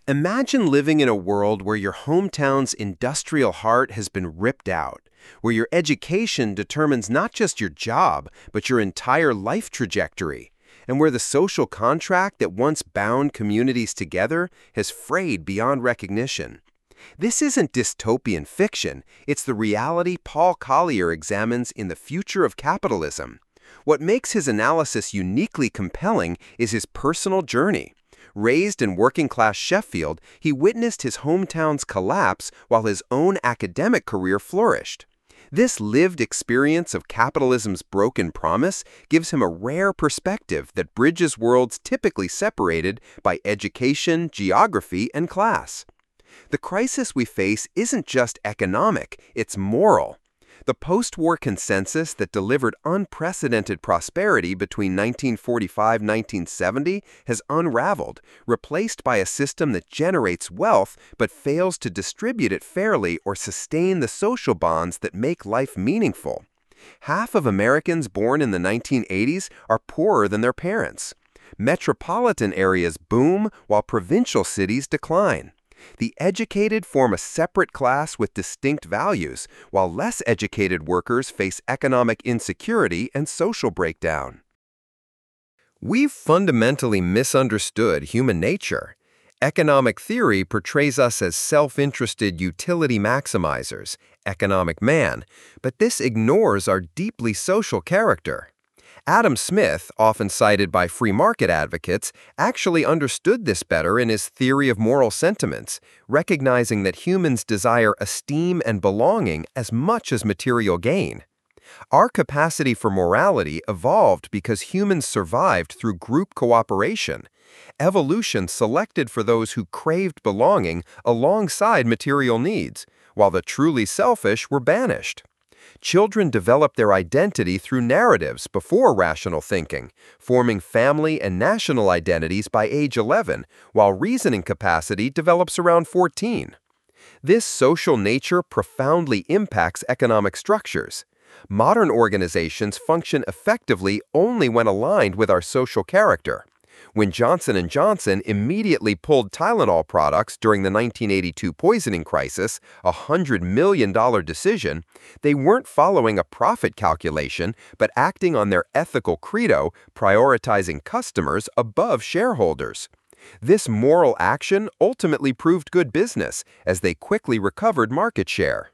Imagine living in a world where your hometown's industrial heart has been ripped out, where your education determines not just your job, but your entire life trajectory, and where the social contract that once bound communities together has frayed beyond recognition. This isn't dystopian fiction, it's the reality Paul Collier examines in The Future of Capitalism. What makes his analysis uniquely compelling is his personal journey. Raised in working-class Sheffield, he witnessed his hometown's collapse while his own academic career flourished. This lived experience of capitalism's broken promise gives him a rare perspective that bridges worlds typically separated by education, geography, and class. The crisis we face isn't just economic, it's moral. The post-war consensus that delivered unprecedented prosperity between 1945 and 1970 has unraveled, replaced by a system that generates wealth but fails to distribute it fairly or sustain the social bonds that make life meaningful. Half of Americans born in the 1980s are poorer than their parents. Metropolitan areas boom while provincial cities decline. The educated form a separate class with distinct values, while less educated workers face economic insecurity and social breakdown. We've fundamentally misunderstood human nature. Economic theory portrays us as self-interested utility maximizers, economic man, but this ignores our deeply social character. Adam Smith, often cited by free market advocates, actually understood this better in his theory of moral sentiments, recognizing that humans desire esteem and belonging as much as material gain. Our capacity for morality evolved because humans survived through group cooperation. Evolution selected for those who craved belonging alongside material needs, while the truly selfish were banished. Children develop their identity through narratives before rational thinking, forming family and national identities by age 11, while reasoning capacity develops around 14. This social nature profoundly impacts economic structures. Modern organizations function effectively only when aligned with our social character. When Johnson & Johnson immediately pulled Tylenol products during the 1982 poisoning crisis, a $100 million decision, they weren't following a profit calculation, but acting on their ethical credo, prioritizing customers above shareholders. This moral action ultimately proved good business, as they quickly recovered market share.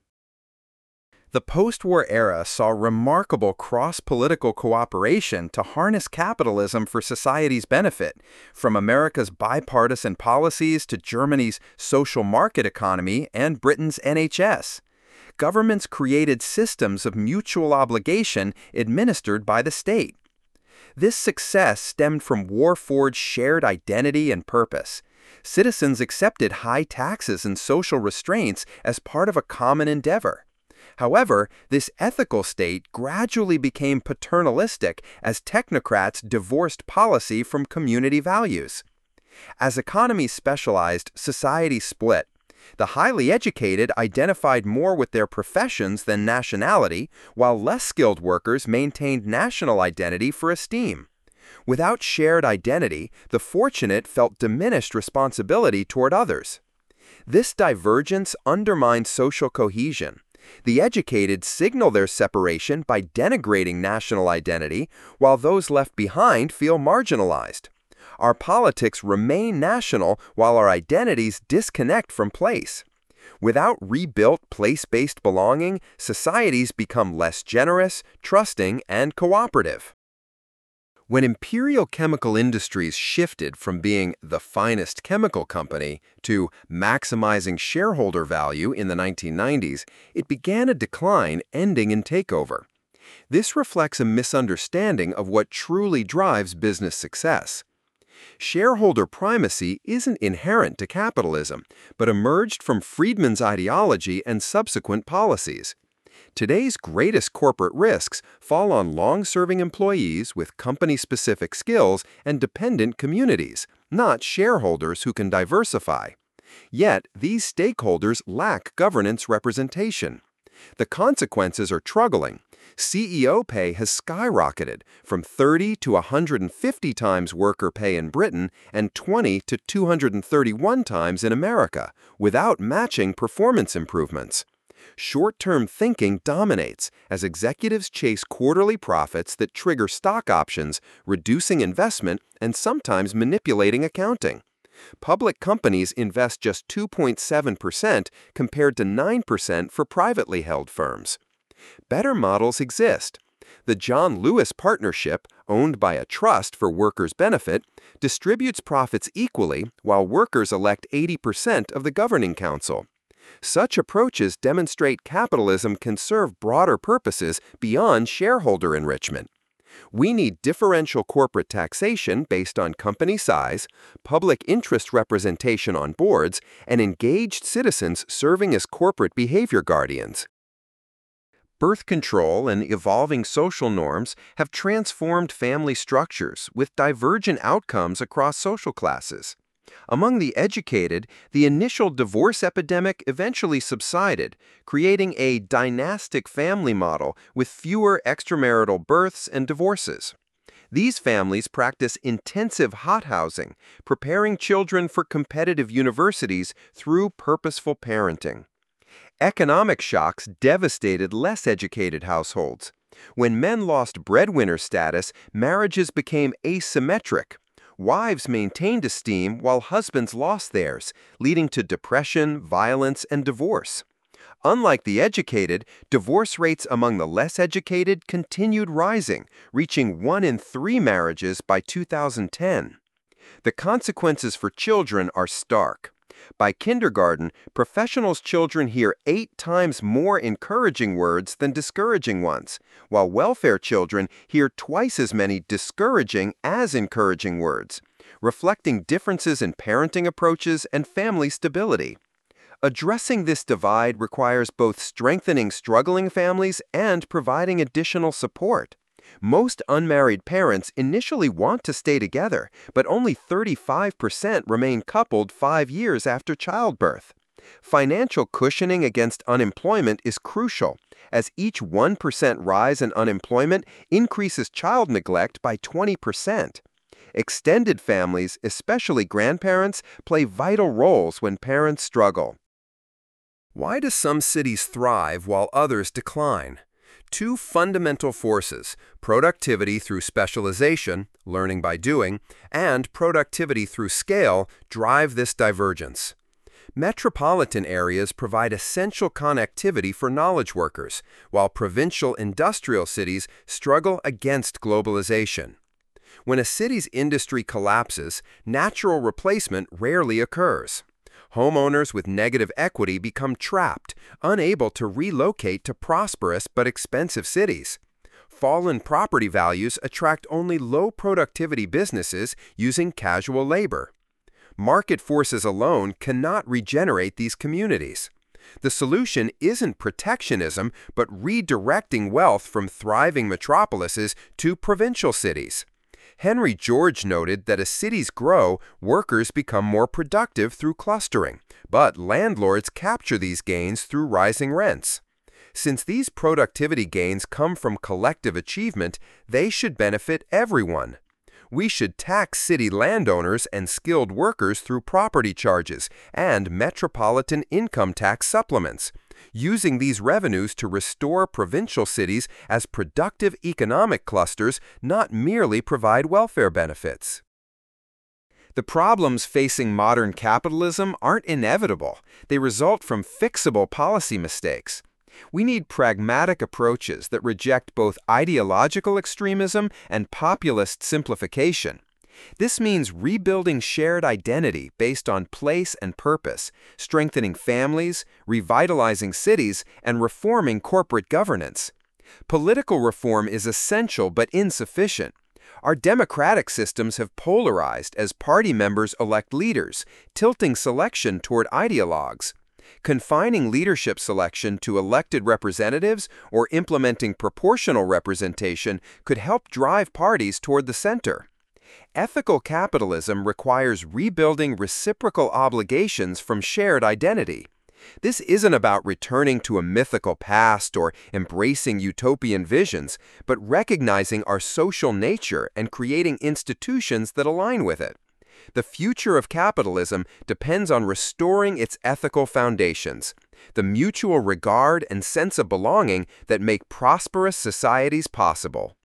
The post-war era saw remarkable cross-political cooperation to harness capitalism for society's benefit, from America's bipartisan policies to Germany's social market economy and Britain's NHS. Governments created systems of mutual obligation administered by the state. This success stemmed from war-forged shared identity and purpose. Citizens accepted high taxes and social restraints as part of a common endeavor. However, this ethical state gradually became paternalistic as technocrats divorced policy from community values. As economies specialized, society split. The highly educated identified more with their professions than nationality, while less skilled workers maintained national identity for esteem. Without shared identity, the fortunate felt diminished responsibility toward others. This divergence undermined social cohesion. The educated signal their separation by denigrating national identity, while those left behind feel marginalized. Our politics remain national while our identities disconnect from place. Without rebuilt place-based belonging, societies become less generous, trusting, and cooperative. When Imperial Chemical Industries shifted from being the finest chemical company to maximizing shareholder value in the 1990s, it began a decline ending in takeover. This reflects a misunderstanding of what truly drives business success. Shareholder primacy isn't inherent to capitalism, but emerged from Friedman's ideology and subsequent policies. Today's greatest corporate risks fall on long-serving employees with company-specific skills and dependent communities, not shareholders who can diversify. Yet, these stakeholders lack governance representation. The consequences are troubling. CEO pay has skyrocketed from 30 to 150 times worker pay in Britain and 20 to 231 times in America, without matching performance improvements. Short-term thinking dominates as executives chase quarterly profits that trigger stock options, reducing investment and sometimes manipulating accounting. Public companies invest just 2.7% compared to 9% for privately held firms. Better models exist. The John Lewis Partnership, owned by a trust for workers' benefit, distributes profits equally while workers elect 80% of the governing council. Such approaches demonstrate capitalism can serve broader purposes beyond shareholder enrichment. We need differential corporate taxation based on company size, public interest representation on boards, and engaged citizens serving as corporate behavior guardians. Birth control and evolving social norms have transformed family structures with divergent outcomes across social classes. Among the educated, the initial divorce epidemic eventually subsided, creating a dynastic family model with fewer extramarital births and divorces. These families practice intensive hothousing, preparing children for competitive universities through purposeful parenting. Economic shocks devastated less educated households. When men lost breadwinner status, marriages became asymmetric. Wives maintained esteem while husbands lost theirs, leading to depression, violence, and divorce. Unlike the educated, divorce rates among the less educated continued rising, reaching 1 in 3 marriages by 2010. The consequences for children are stark. By kindergarten, professionals' children hear 8 times more encouraging words than discouraging ones, while welfare children hear twice as many discouraging as encouraging words, reflecting differences in parenting approaches and family stability. Addressing this divide requires both strengthening struggling families and providing additional support. Most unmarried parents initially want to stay together, but only 35% remain coupled 5 years after childbirth. Financial cushioning against unemployment is crucial, as each 1% rise in unemployment increases child neglect by 20%. Extended families, especially grandparents, play vital roles when parents struggle. Why do some cities thrive while others decline? 2 fundamental forces, productivity through specialization, learning by doing, and productivity through scale, drive this divergence. Metropolitan areas provide essential connectivity for knowledge workers, while provincial industrial cities struggle against globalization. When a city's industry collapses, natural replacement rarely occurs. Homeowners with negative equity become trapped, unable to relocate to prosperous but expensive cities. Fallen property values attract only low-productivity businesses using casual labor. Market forces alone cannot regenerate these communities. The solution isn't protectionism, but redirecting wealth from thriving metropolises to provincial cities. Henry George noted that as cities grow, workers become more productive through clustering, but landlords capture these gains through rising rents. Since these productivity gains come from collective achievement, they should benefit everyone. We should tax city landowners and skilled workers through property charges and metropolitan income tax supplements, using these revenues to restore provincial cities as productive economic clusters, not merely provide welfare benefits. The problems facing modern capitalism aren't inevitable. They result from fixable policy mistakes. We need pragmatic approaches that reject both ideological extremism and populist simplification. This means rebuilding shared identity based on place and purpose, strengthening families, revitalizing cities, and reforming corporate governance. Political reform is essential but insufficient. Our democratic systems have polarized as party members elect leaders, tilting selection toward ideologues. Confining leadership selection to elected representatives or implementing proportional representation could help drive parties toward the center. Ethical capitalism requires rebuilding reciprocal obligations from shared identity. This isn't about returning to a mythical past or embracing utopian visions, but recognizing our social nature and creating institutions that align with it. The future of capitalism depends on restoring its ethical foundations, the mutual regard and sense of belonging that make prosperous societies possible.